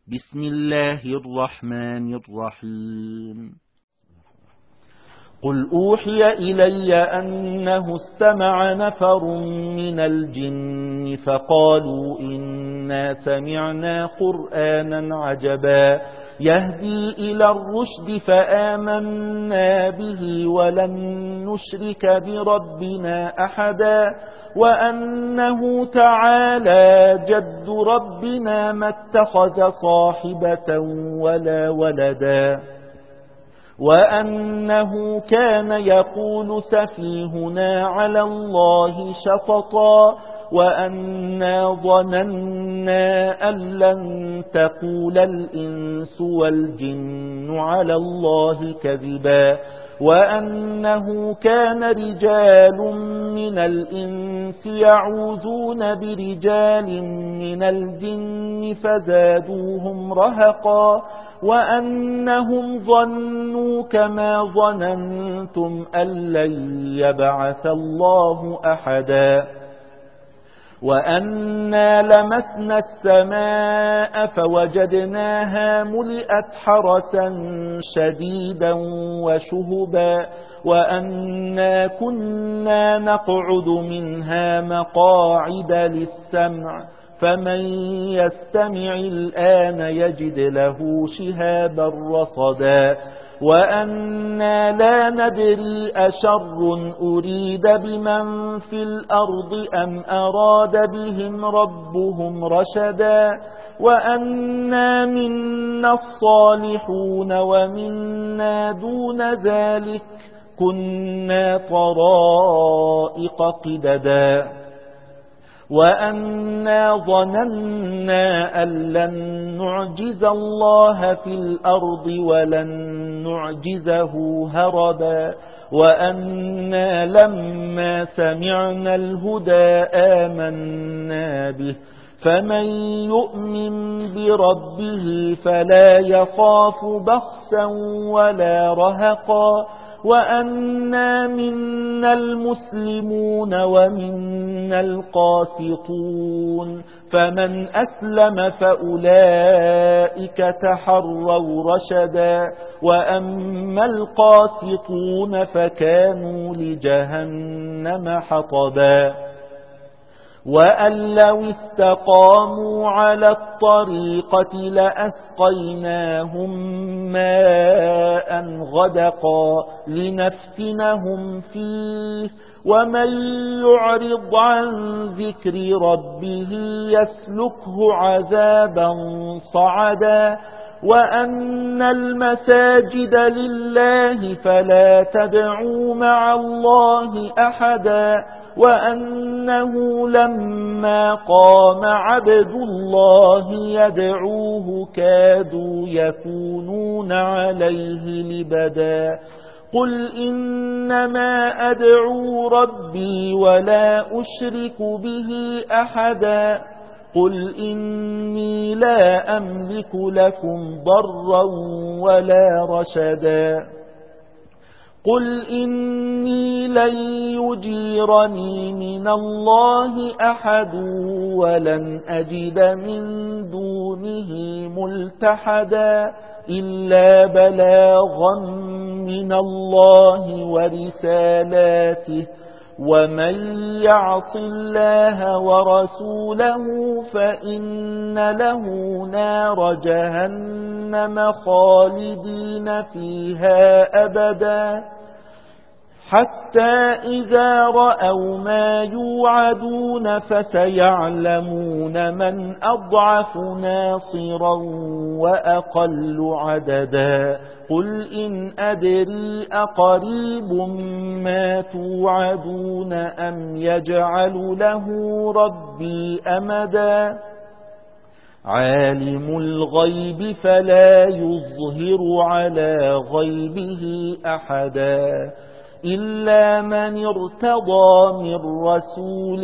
بسم الله الرحمن الرحيم. قل أوحي إلي أنه استمع نفر من الجن فقالوا إنا سمعنا قرآنا عجبا يهدي إلى الرشد فآمنا به ولن نشرك بربنا أحدا وأنه تعالى جد ربنا ما اتخذ صاحبة ولا ولدا وأنه كان يقول سفيهنا على الله شططا وأنا ظننا أن لن تقول الإنس والجن على الله كذبا وأنه كان رجال من الإنس يعوذون برجال من الجن فزادوهم رهقا وأنهم ظنوا كما ظننتم أن لن يبعث الله أحدا وأنا لمسنا السماء فوجدناها ملئت حرسا شديدا وشهبا وأنا كنا نقعد منها مقاعد للسمع فمن يستمع الآن يجد له شهابا رصدا وأنا لا ندري أشر أريد بمن في الأرض أم أراد بهم ربهم رشدا وأنا منا الصالحون ومنا دون ذلك كنا طرائق قددا وأنا ظننا أن لن نعجز الله في الأرض ولن نعجزه هربا وأنا لما سمعنا الهدى آمنا به فمن يؤمن بربه فلا يخاف بخسا ولا رهقا وأنا منا المسلمون ومنا القاسطون فمن أسلم فأولئك تحروا رشدا وأما القاسطون فكانوا لجهنم حطبا وأن لو استقاموا على الطريقة لأسقيناهم ماء غدقا لنفتنهم فيه ومن يعرض عن ذكر ربه يسلكه عذابا صعدا وأن المساجد لله فلا تدعوا مع الله أحدا وأنه لما قام عبد الله يدعوه كادوا يكونون عليه لبدا قل إنما أدعو ربي ولا أشرك به أحدا قل إني لا أملك لكم ضرا ولا رشدا قل إني لن يجيرني من الله أحد ولن أجد من دونه ملتحدا إلا بلاغا من الله ورسالاته ومن يعص الله ورسوله فإن له نار جهنم خالدين فيها أبدا حتى إذا رأوا ما يوعدون فسيعلمون من أضعف ناصرا وأقل عددا قل إن أدري أقريب ما توعدون أم يجعل له ربي أمدا عالم الغيب فلا يظهر على غيبه أحدا إلا من ارتضى من رسول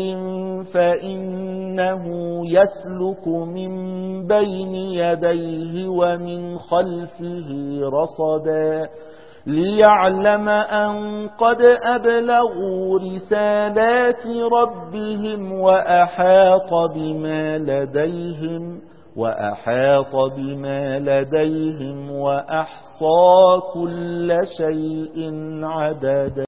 فإنه يسلك من بين يديه ومن خلفه رصدا ليعلم أن قد أبلغوا رسالات ربهم وأحاط بما لديهم وأحاط بما لديهم وأحصى كل شيء عددا.